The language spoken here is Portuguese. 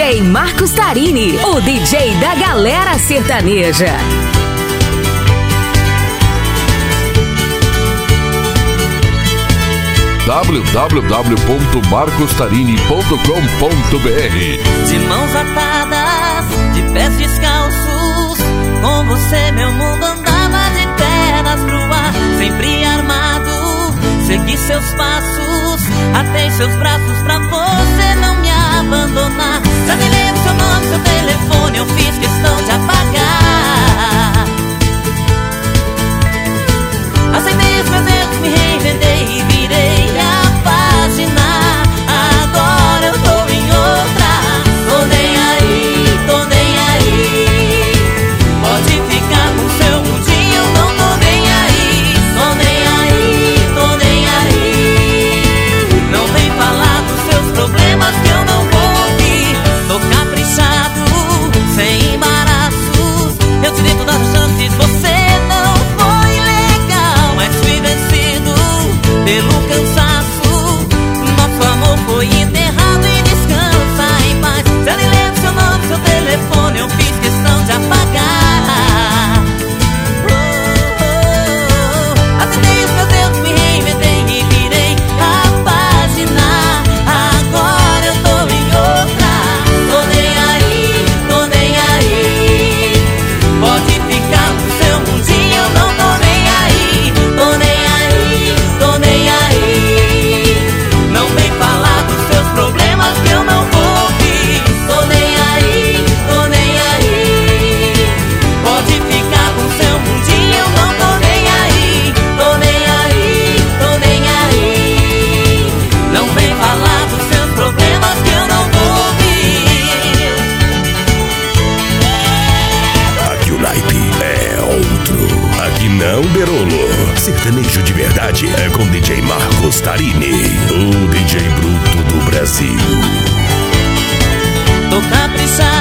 DJ Marcos Tarini, o DJ da galera sertaneja. www.marcostarini.com.br. De mãos atadas, de pés descalços, com você meu mundo andava de pernas pro ar. Sempre armado, segui seus passos, atei seus braços pra você não me abandonar. Já me lembro seu nome, seu telefone, eu fiz questão de apagar. Aceitei os meus erros, me reinventei e virei a página. Agora eu tô em outra, tô nem aí, tô nem aí. Pode ficar com seu mundinho, eu não tô nem aí, tô nem aí, tô nem aí. Não vem falar dos seus problemas que eu não vou ouvir. Tô caprichado, sem embaraços, eu te dei todas as chances, você não foi legal, mas fui vencido pelo cansaço. Nosso amor foi enterrado e descansa em paz. Já nem lembro seu nome, seu telefone, eu fiz questão de apagar. Aceitei os meus erros, me reinventei e virei a página. Agora eu tô em outra, tô nem aí, tô nem aí. Pode ficar com seu mundinho, eu não tô nem aí, tô nem aí, tô nem aí. Não vem falar dos seus problemas que eu não vou ouvir. Tô nem aí, tô nem aí. Pode ficar com seu mundinho, eu não tô nem aí, tô nem aí, tô nem aí. Não vem falar dos seus problemas que eu não vou ouvir. Aqui o naipe é outro. Aqui não, Berolo. Sertanejo de verdade é com DJ Marcos Tarini, o DJ bruto do Brasil. Tô caprichado,